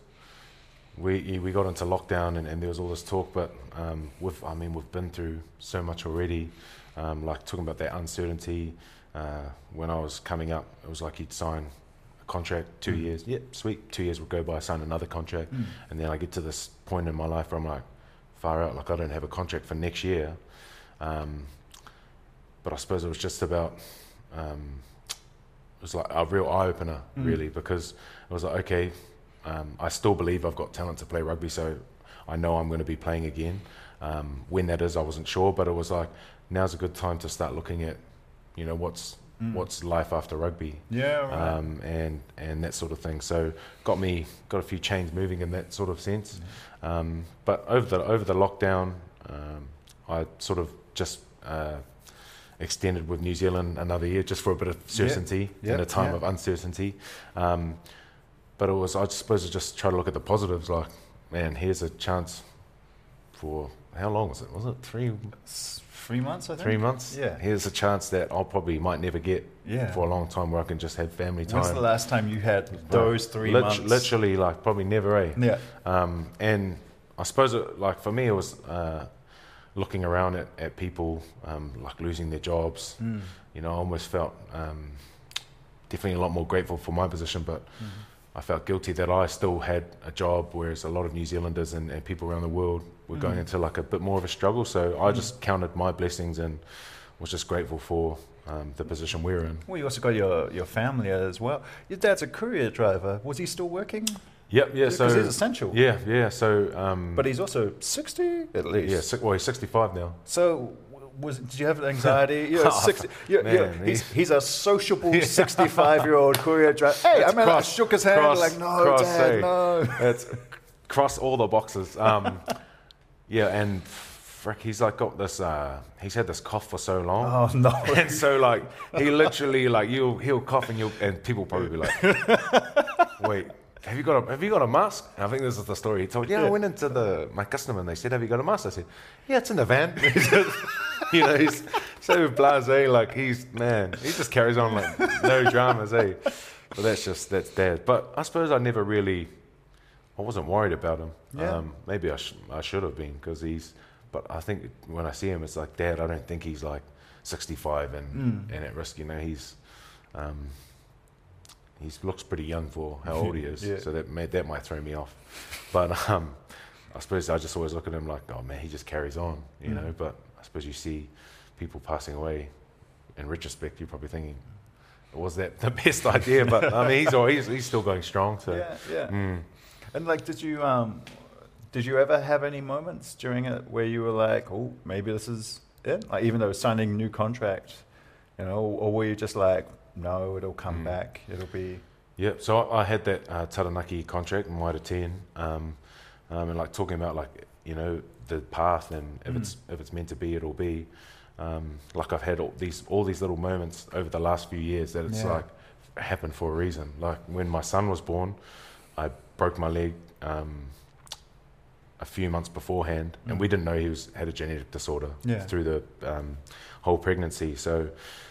we we got into lockdown and, and there was all this talk, but um, we've I mean we've been through so much already. Um, like talking about that uncertainty. Uh, when I was coming up, it was like you'd sign a contract, two Mm. years. Yep, sweet. Two years would go by, I sign another contract, Mm. and then I get to this point in my life where I'm like, far out. Like I don't have a contract for next year. Um, but I suppose it was just about. Um, it was like a real eye opener, Mm. really, because it was like, okay, um, I still believe I've got talent to play rugby, so I know I'm going to be playing again. Um, when that is, I wasn't sure, but it was like, now's a good time to start looking at, you know, what's Mm. what's life after rugby, Yeah, right. um, and and that sort of thing. So got me got a few chains moving in that sort of sense. Um, but over the over the lockdown, um, I sort of just uh, extended with New Zealand another year just for a bit of certainty Yeah, in a time yeah. of uncertainty. Um, but it was I suppose I just try to look at the positives. Like, man, here's a chance for how long was it? Was it three S- Three months, I think. three months? Yeah. Here's a chance that I'll probably might never get Yeah. for a long time, where I can just have family time. When's the last time you had those three Lit- months? Literally, like probably never. Eh? Yeah. Um, and I suppose, it, like for me, it was uh, looking around at, at people um, like losing their jobs. Mm. You know, I almost felt um, definitely a lot more grateful for my position, but Mm. I felt guilty that I still had a job, whereas a lot of New Zealanders and, and people around the world were going Mm. into like a bit more of a struggle. So I Mm. just counted my blessings and was just grateful for um, the position we're in. Well, you also got your, your family as well. Your dad's a courier driver. Was he still working? Yep, yeah. So Because he's essential. yeah, yeah. So um, But he's also sixty at least. yeah, si- well, he's sixty-five now. So w- was did you have anxiety? You're Oh, sixty. You're, man, you're, he's, he- he's a sociable sixty-five-year-old courier driver. Hey, That's I mean, cross- I shook his hand. cross- like, no, cross, Dad, eh? no. It's cross all the boxes. Um, yeah, and frick, he's like got this. Uh, he's had this cough for so long. Oh no. And so like he literally like you'll he'll cough and you'll and people probably be like, wait, have you got a have you got a mask? And I think this is the story he told. Yeah, I went into the my customer and they said, have you got a mask? I said, yeah, it's in the van. He said, you know, he's so blasé, like he's man, he just carries on like no dramas, eh? But that's just that's Dad. But I suppose I never really, I wasn't worried about him. Yeah. Um, maybe I sh- I should have been because he's. But I think when I see him, it's like, Dad, I don't think he's like sixty-five and, Mm. and at risk. You know, he's um, he looks pretty young for how old he is. Yeah. So that may, that might throw me off. But um, I suppose I just always look at him like, oh man, he just carries on. You Mm. know. But I suppose you see people passing away. In retrospect, you're probably thinking, was that the best idea? But I mean, he's always, he's still going strong. So Yeah, yeah. mm. And like, did you um, did you ever have any moments during it where you were like, oh, maybe this is it? Like, even though signing a new contract, you know, or were you just like, no, it'll come Mm. back, it'll be. Yeah, so I, I had that uh, Taranaki contract in Wairatien, um, um, and like talking about like you know the path and if Mm. it's if it's meant to be, it'll be. Um, like I've had all these all these little moments over the last few years that it's Yeah. like happened for a reason. Like when my son was born, I broke my leg um, a few months beforehand, and Mm. we didn't know he was had a genetic disorder Yeah. through the um, whole pregnancy. So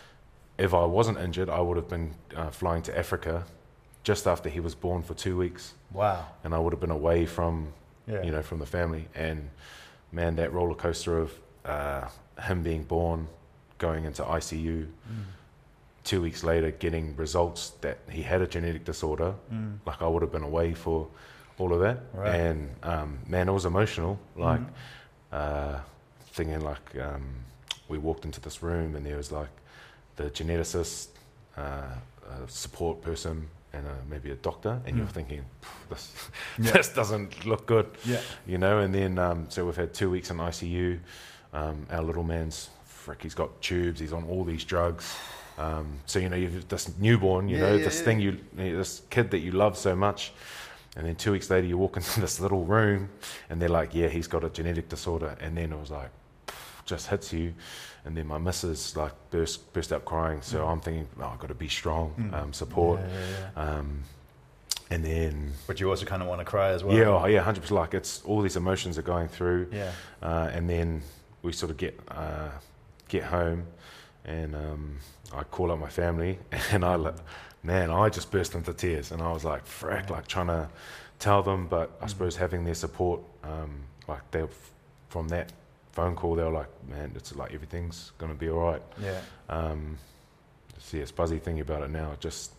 if I wasn't injured, I would have been uh, flying to Africa just after he was born for two weeks, Wow. and I would have been away from, Yeah. you know, from the family. And man, that roller coaster of uh, him being born, going into I C U, Mm. two weeks later getting results that he had a genetic disorder, Mm. like I would have been away for all of that. Right. And um, man, it was emotional. Like Mhm. uh, thinking like um, we walked into this room and there was like the geneticist, uh, a support person, and a, maybe a doctor, and Mm. you're thinking, this Yeah. this doesn't look good, Yeah. you know. And then um, so we've had two weeks in I C U. Um, our little man's frick, he's got tubes, he's on all these drugs. Um, so you know, you've this newborn, you Yeah, know, yeah, this yeah. thing you, this kid that you love so much. And then two weeks later, you walk into this little room, and they're like, "Yeah, he's got a genetic disorder." And then it was like, just hits you. And then my missus like burst burst out crying. So I'm thinking, "Oh, I've got to be strong, Mm. um, support." Yeah, yeah, yeah. Um, and then But you also kind of want to cry as well. yeah, oh, yeah, one hundred percent. Like it's all these emotions are going through. Yeah. Uh, and then we sort of get uh, get home, and um, I call up my family, and I, li- man, I just burst into tears, and I was like, frick, like trying to tell them, but I Mm. suppose having their support, um, like they, from that phone call, they were like, man, it's like everything's gonna be all right. Yeah. Um, see, it's buzzy thinking about it now, just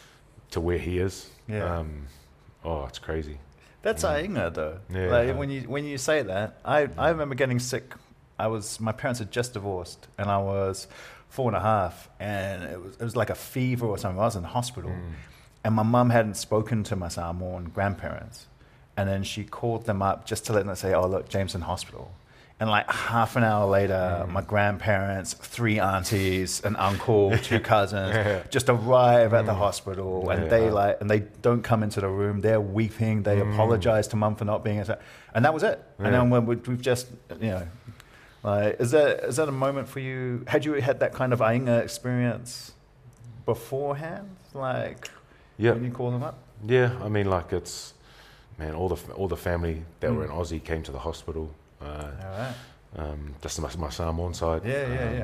to where he is. Yeah. Um, oh, it's crazy. That's Mm. Ainga though. Yeah. Like when you when you say that, I, I remember getting sick. I was my parents had just divorced, and I was four and a half, and it was it was like a fever or something. I was in hospital, Mm. and my mum hadn't spoken to my Samoan grandparents, and then she called them up just to let them say, "Oh look, James in hospital." And like half an hour later, Mm. my grandparents, three aunties, an uncle, two cousins, Yeah. just arrive at the Mm. hospital, and Yeah. they like, and they don't come into the room. They're weeping. They Mm. apologize to mum for not being, and that was it. And Yeah. then when we, we've just, you know, like, is that is that a moment for you? Had you had that kind of Ainga experience beforehand? Like, Yeah. when you call them up? Yeah, I mean, like it's, man, all the all the family that were in Mm. Aussie came to the hospital. Uh, All right. um, just my, my Samoan side. Yeah, yeah, um, yeah.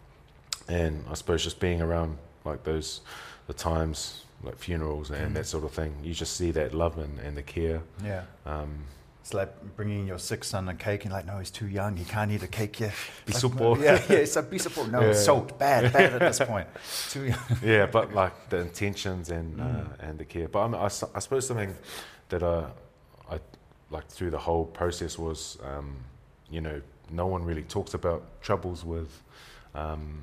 And I suppose just being around like those, the times like funerals and Mm. that sort of thing, you just see that love and, and the care. Yeah. Um, It's like bringing your sick son a cake and like, no, he's too young. He can't eat a cake yet. Be Like, support. Yeah, yeah. It's like, be support. No, it's Yeah. salt. Bad, bad at this point. Too young. yeah, but like the intentions and Mm. uh, and the care. But I, mean, I, s- I suppose something that uh, I like through the whole process was, um, you know, no one really talks about troubles with um,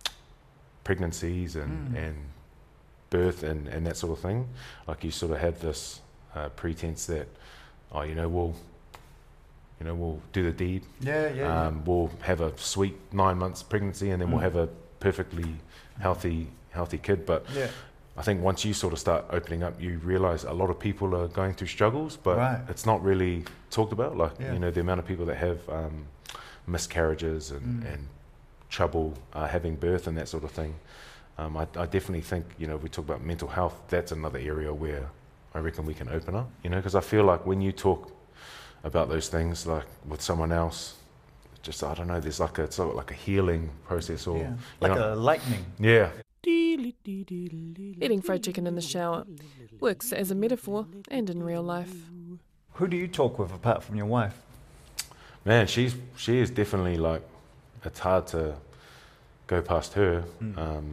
pregnancies and, Mm. and birth and, and that sort of thing. Like you sort of have this uh, pretense that, oh, you know, well, you know, we'll do the deed. Yeah, yeah, Um, we'll have a sweet nine months pregnancy, and then Mm. we'll have a perfectly healthy, healthy kid. But yeah. I think once you sort of start opening up, you realise a lot of people are going through struggles, but Right. it's not really talked about. Like, Yeah. you know, the amount of people that have um, miscarriages and, Mm. and trouble uh, having birth and that sort of thing. Um, I, I definitely think, you know, if we talk about mental health, that's another area where I reckon we can open up, you know, because I feel like when you talk about those things, like with someone else, just, I don't know, there's like a, it's sort of like a healing process or, yeah. you Like know, a lightning. yeah. Eating fried chicken in the shower works as a metaphor and in real life. Who do you talk with apart from your wife? Man, she's she is definitely like, it's hard to go past her. Mm. Um,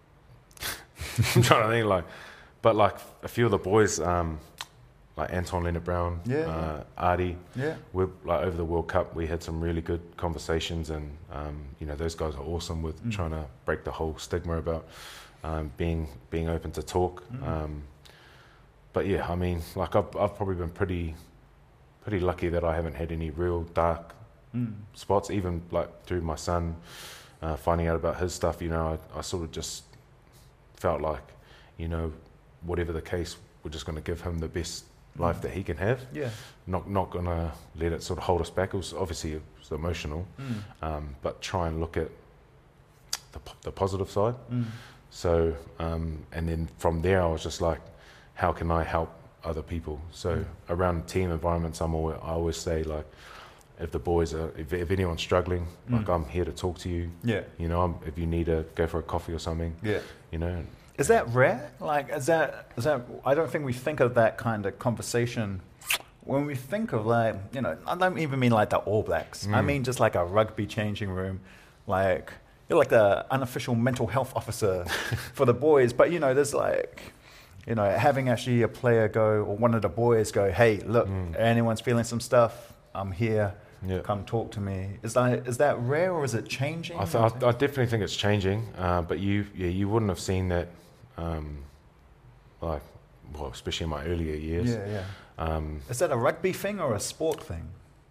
I'm trying to think like, but like a few of the boys, um, like Anton Leonard Brown, Yeah, uh, Artie, Yeah. we're like over the World Cup, we had some really good conversations, and um, you know, those guys are awesome with Mm. trying to break the whole stigma about um, being being open to talk. Mm. Um, but yeah, I mean, like I've I've probably been pretty pretty lucky that I haven't had any real dark Mm. spots, even like through my son uh, finding out about his stuff. You know, I, I sort of just felt like, you know, whatever the case, we're just going to give him the best life that he can have. Yeah. Not not going to let it sort of hold us back. It was obviously it was emotional, Mm. um, but try and look at the, p- the positive side. Mm. So, um, and then from there, I was just like, how can I help other people? So Mm. around team environments, I'm always, I always say like, if the boys are, if, if anyone's struggling, Mm. like I'm here to talk to you. Yeah. You know, I'm, if you need to go for a coffee or something, Yeah. you know. Is that rare? Like, is that, is that, I don't think we think of that kind of conversation when we think of like, you know, I don't even mean like the All Blacks. I Mm. mean just like a rugby changing room. Like, you're like the unofficial mental health officer for the boys. But, you know, there's like, you know, having actually a player go, or one of the boys go, hey, look, Mm. anyone's feeling some stuff, I'm here. Yeah. Come talk to me. Is that is that rare or is it changing? I, th- I, th- I definitely think it's changing, uh, but you, yeah, you wouldn't have seen that, um, like, well, especially in my earlier years. yeah, yeah. Um, Is that a rugby thing or a sport thing?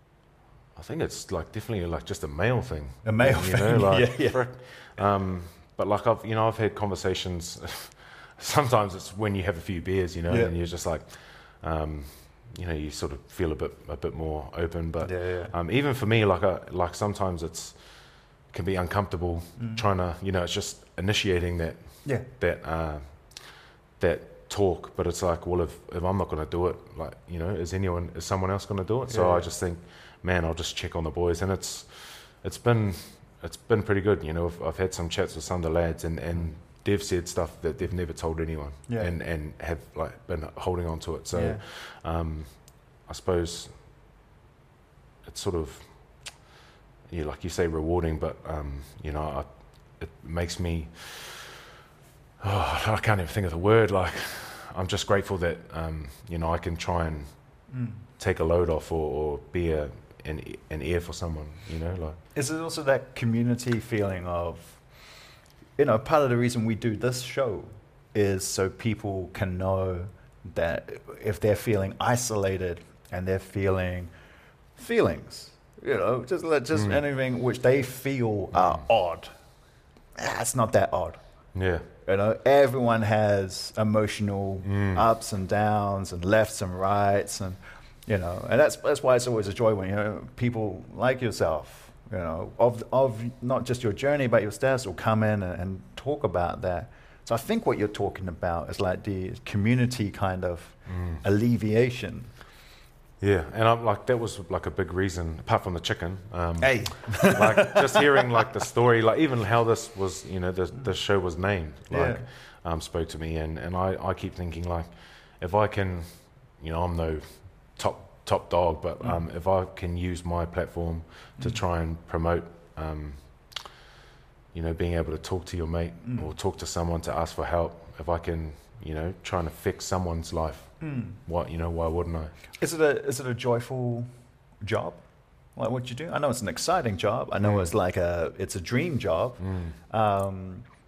I think it's like definitely like just a male thing. A male you thing, know, like, yeah, yeah. frick. Um, but like I've, you know, I've had conversations. Sometimes it's when you have a few beers, you know, Yeah. and you're just like, um, you know, you sort of feel a bit, a bit more open. But Yeah, yeah. um, even for me, like, I, like sometimes it's can be uncomfortable Mm. trying to, you know, it's just initiating that Yeah. that uh, that talk. But it's like, well, if if I'm not going to do it, like, you know, is anyone, is someone else going to do it? So Yeah. I just think, man, I'll just check on the boys, and it's it's been it's been pretty good. You know, I've, I've had some chats with some of the lads, and, and they've said stuff that they've never told anyone, Yeah. and and have like been holding on to it. So Yeah. um, I suppose it's sort of, yeah, like you say, rewarding, but um, you know, I, it makes me. Oh, I can't even think of the word. Like, I'm just grateful that um, you know, I can try and Mm. take a load off, or, or be a an, an ear for someone. You know, like. Is it also that community feeling of, you know, part of the reason we do this show is so people can know that if they're feeling isolated and they're feeling feelings, you know, just let just Mm. anything which they feel are odd. Ah, it's not that odd. Yeah. You know, everyone has emotional Mm. ups and downs and lefts and rights, and you know, and that's that's why it's always a joy when, you know, people like yourself, you know, of of not just your journey but your status will come in and, and talk about that. So I think what you're talking about is like the community kind of Mm. alleviation. Yeah, and I'm like, that was like a big reason, apart from the chicken. Um, Hey, like just hearing like the story, like even how this was, you know, the the show was named, like, Yeah. um, spoke to me, and and I I keep thinking like, if I can, you know, I'm no top top dog, but um, if I can use my platform to try and promote, um, you know, being able to talk to your mate Mm. or talk to someone to ask for help, if I can, you know, trying to fix someone's life, mm. what, you know, why wouldn't I? Is it a is it a joyful job? Like what you do? I know it's an exciting job. I know Mm. it's like a it's a dream job. Mm. Um,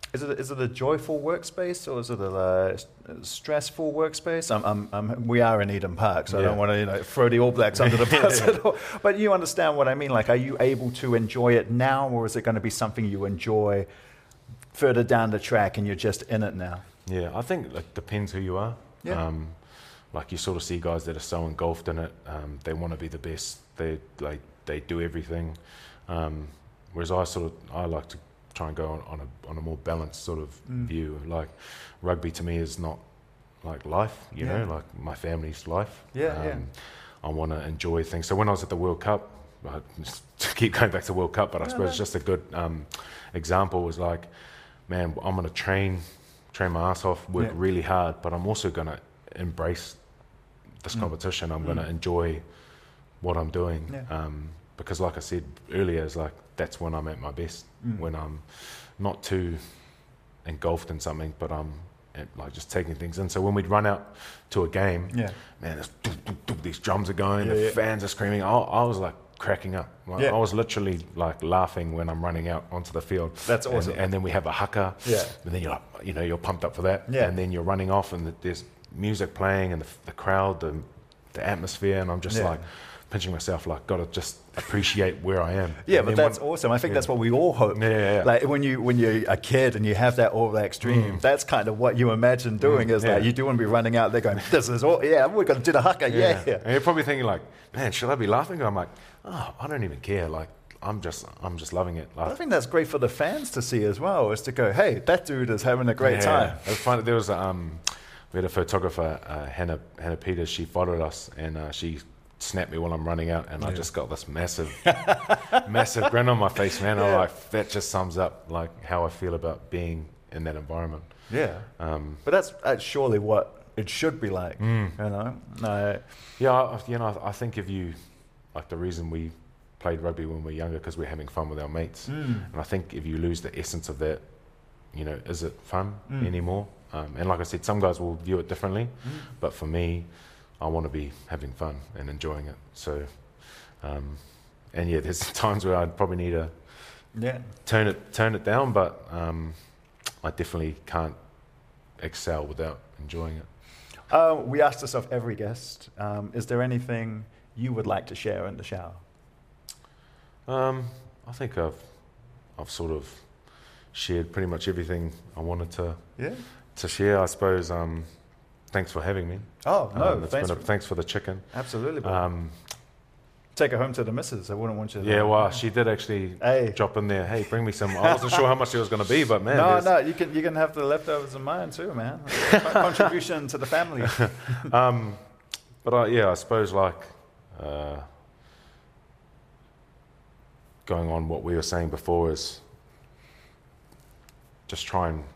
Is it is it a joyful workspace or is it a uh, stressful workspace? I'm, I'm, I'm, we are in Eden Park, so Yeah. I don't want to you know throw the All Blacks under the bus at all. But you understand what I mean. Like, are you able to enjoy it now, or is it going to be something you enjoy further down the track and you're just in it now? Yeah, I think it depends who you are. Yeah. Um, like you sort of see guys that are so engulfed in it. Um, they want to be the best. They like they do everything. Um, whereas I sort of I like to try and go on, on a on a more balanced sort of Mm. view. Like rugby to me is not like life, you Yeah. know, like my family's life. Yeah, yeah. I want to enjoy things. So when I was at the World Cup, I just to keep going back to World Cup, but I No, suppose no. just a good um, example was like, man, I'm going to train, train my ass off, work Yeah. really hard, but I'm also going to embrace this Mm. competition. I'm Mm. going to enjoy what I'm doing. Yeah. Um, because like I said earlier, it's like, that's when I'm at my best, Mm. when I'm not too engulfed in something, but I'm at, like just taking things in. So when we'd run out to a game, Yeah. man, there's doo, doo, doo, these drums are going, Yeah, the yeah. fans are screaming. I, I was like cracking up. Like, Yeah. I was literally like laughing when I'm running out onto the field. That's And- awesome. And, then we have a haka. Yeah. And then you're like, you know, you're pumped up for that. Yeah. And then you're running off and there's music playing and the, the crowd, the, the atmosphere. And I'm just Yeah. like pinching myself, like, got to just appreciate where I am. Yeah, And but then that's when- awesome. I think yeah. that's what we all hope. Yeah, yeah, yeah. Like when you when you're a kid and you have that All Blacks dream, Mm. that's kind of what you imagine doing. Mm, Is yeah. like you do want to be running out there going, "This is all. Yeah, we're going to do the haka. Yeah, yeah." And you're probably thinking like, man, should I be laughing? I'm like, oh, I don't even care. Like, I'm just, I'm just loving it. I Like, think that's great for the fans to see as well. Is to go, "Hey, that dude is having a great yeah. time." It was fun. There was a, um, we had a photographer, uh, Hannah Hannah Peters. She followed us and uh, she snapped me while I'm running out, and I just got this massive, massive grin on my face, man. I'm Yeah. like, that just sums up like how I feel about being in that environment. Yeah, Um, but that's that's surely what it should be like. Mm. You know, no, Yeah, I, you know, I, I think if you, like the reason we played rugby when we were younger, because we're having fun with our mates. Mm. And I think if you lose the essence of that, you know, is it fun Mm. anymore? Um, and like I said, some guys will view it differently, Mm. but for me, I want to be having fun and enjoying it. So, um, and yeah, there's times where I'd probably need to yeah. turn it turn it down, but um, I definitely can't excel without enjoying it. Uh, we asked this of every guest. Um, is there anything you would like to share in the shower? Um, I think I've I've sort of shared pretty much everything I wanted to Yeah. to share. I suppose. Um, thanks for having me. Oh no, Um, it's thanks. been a, For, thanks for the chicken. absolutely. bro. Um, Take it home to the missus. I wouldn't want you. To yeah, well, she did actually Hey. drop in there. Hey, bring me some. I wasn't sure how much it was going to be, but man, No, there's- no, you can you can have the leftovers of mine too, man. Con- Contribution to the family. Um, but I, yeah, I suppose like uh, going on what we were saying before is just try and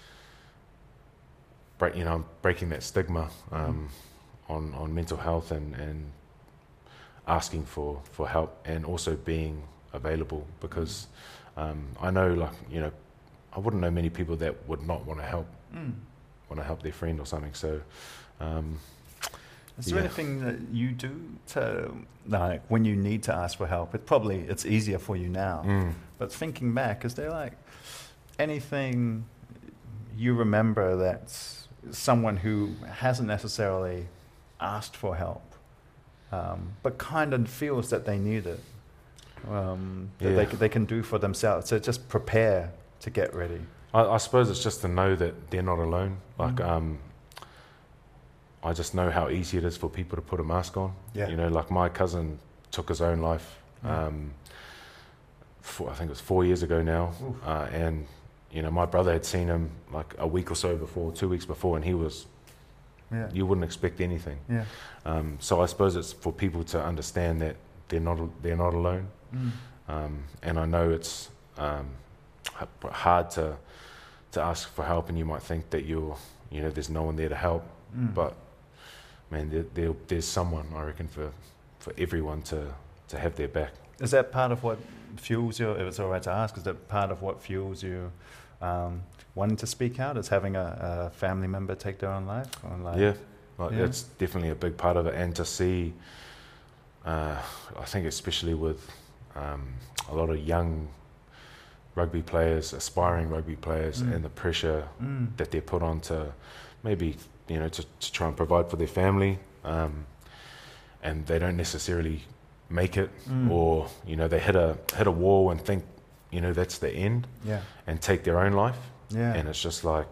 break, you know, breaking that stigma um, on on mental health and and asking for for help and also being available, because um, I know, like, you know, I wouldn't know many people that would not want to help Mm. want to help their friend or something. So. Um, Is there Yeah. anything that you do to like when you need to ask for help? It probably it's easier for you now. mm. But thinking back, is there like anything you remember that's someone who hasn't necessarily asked for help, um, but kind of feels that they need it, um, that they, Yeah. c- they can do for themselves to just prepare to get ready? I, I suppose it's just to know that they're not alone. Like, Mhm. um, I just know how easy it is for people to put a mask on. Yeah. You know, like my cousin took his own life. Mm. Um, four, I think it was four years ago now, Oof. uh, and you know, my brother had seen him like a week or so before, two weeks before, and he was. Yeah. You wouldn't expect anything. Yeah. Um, so I suppose it's for people to understand that they're not they're not alone. Mm. Um, and I know it's um, h- hard to to ask for help, and you might think that you're, you know, there's no one there to help, Mm. but man, there, there, there's someone, I reckon, for, for everyone to, to have their back. Is that part of what fuels you, if it's all right to ask, is that part of what fuels you um, wanting to speak out, is having a, a family member take their own life? Or like, Yeah, like Yeah. that's definitely a big part of it, and to see, uh, I think especially with um, a lot of young rugby players, aspiring rugby players, Mm. and the pressure Mm. that they're put on to maybe, you know, to, to try and provide for their family, um, and they don't necessarily make it, Mm. or, you know, they hit a hit a wall and think, you know, that's the end, Yeah. and take their own life. Yeah. And it's just like,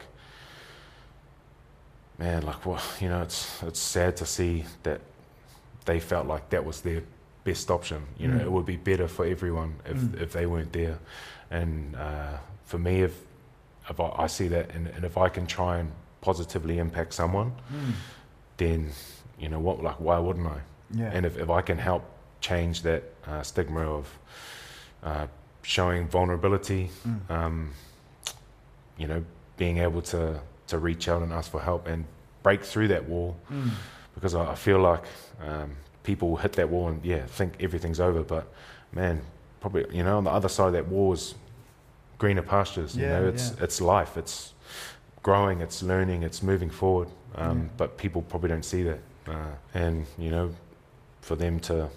man, like, well, you know, it's it's sad to see that they felt like that was their best option. You know, Mm. it would be better for everyone if, Mm. if they weren't there. And uh, for me, if if I, I see that, and, and if I can try and positively impact someone, Mm. then, you know what, like, why wouldn't I? Yeah. And if, if I can help change that uh, stigma of uh, showing vulnerability, Mm. um, you know, being able to, to reach out and ask for help and break through that wall, Mm. because I, I feel like um, people hit that wall and, yeah, think everything's over, but, man, probably, you know, on the other side of that wall is greener pastures. You Yeah, know, it's yeah. it's life, it's growing, it's learning, it's moving forward, um, Yeah. but people probably don't see that. Uh, and, you know, for them to,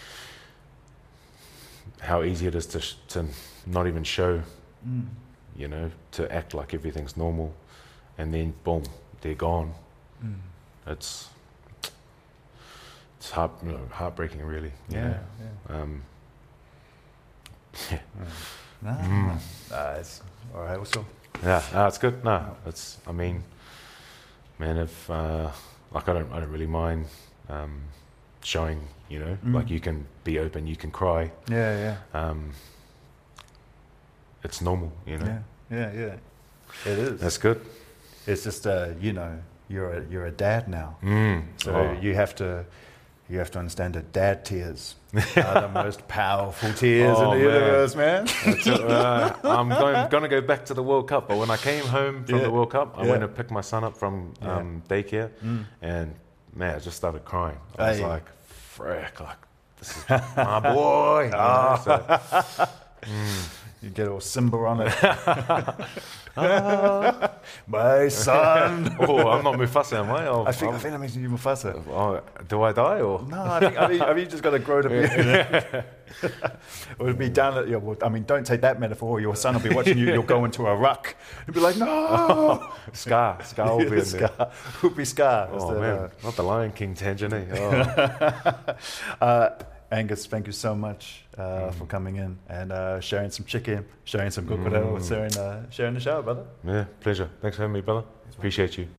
how easy it is to, sh- to not even show, Mm. you know, to act like everything's normal, and then boom, they're gone. Mm. It's it's heart, you know, heartbreaking, really. you Yeah. know. Yeah. Um, yeah, Nah, Mm. nah, it's all right. Also, yeah, no, it's good. No, it's. I mean, man, if uh, like I don't, I don't really mind um, showing. You know, Mm. like you can be open, you can cry. yeah, yeah, Um, it's normal. You know, yeah, yeah, yeah. It is. that's good. It's just uh, you know, you're a you're a dad now, Mm. so Oh. you have to you have to understand that dad tears are the most powerful tears Oh, in the man. universe, man. That's it. Uh, I'm going, going to go back to the World Cup, but when I came home from Yeah. the World Cup, I Yeah. went to pick my son up from Yeah. um, daycare, Mm. and man, I just started crying. I was Hey. like, frick, like, this is my boy. You know, so, You get all Simba on it. My son. oh, I'm not Mufasa, am I? Oh, I think I I'm- think that makes you Mufasa. oh, do I die or? No, I think I think, I think you just got to grow to be. It would be down at your. Well, I mean, don't take that metaphor. Your son will be watching you. You'll go into a ruck. He'll be like, no. Scar, Scar will be in there. Scar. Would be Scar. Oh instead man, of- not the Lion King tangent. Eh? Oh. Uh, Angus, thank you so much uh, Mm. for coming in and uh, sharing some chicken, sharing some kukureo, Mm. sharing, uh, sharing the show, brother. Yeah, pleasure. Thanks for having me, brother. Appreciate you.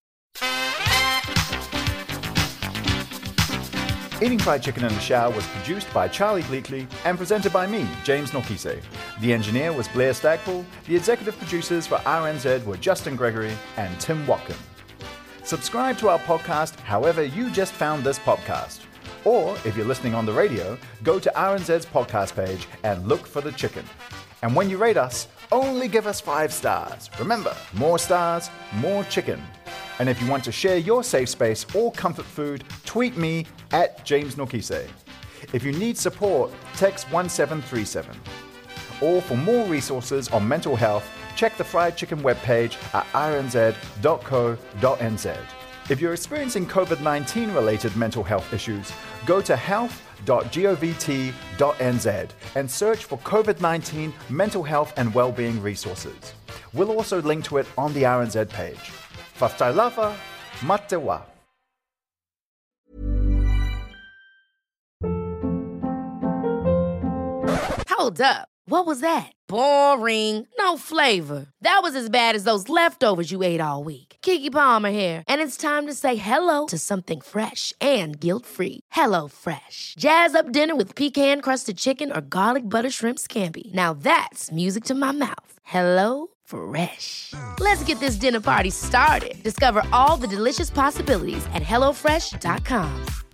Eating Fried Chicken in the Shower was produced by Charlie Bleakley and presented by me, James Nokise. The engineer was Blair Stagpool. The executive producers for R N Z were Justin Gregory and Tim Watkin. Subscribe to our podcast however you just found this podcast. Or, if you're listening on the radio, go to R N Z's podcast page and look for the chicken. And when you rate us, only give us five stars. Remember, more stars, more chicken. And if you want to share your safe space or comfort food, tweet me at James Nokise. If you need support, text one seven three seven. Or for more resources on mental health, check the Fried Chicken webpage at r n z dot co dot n z. If you're experiencing COVID nineteen related mental health issues, go to health dot govt dot n z and search for COVID nineteen mental health and wellbeing resources. We'll also link to it on the R N Z page. Faftailafa, matewa. Hold up. What was that? Boring. No flavor. That was as bad as those leftovers you ate all week. Keke Palmer here, and it's time to say hello to something fresh and guilt-free. Hello Fresh. Jazz up dinner with pecan-crusted chicken or garlic butter shrimp scampi. Now that's music to my mouth. Hello Fresh. Let's get this dinner party started. Discover all the delicious possibilities at hello fresh dot com.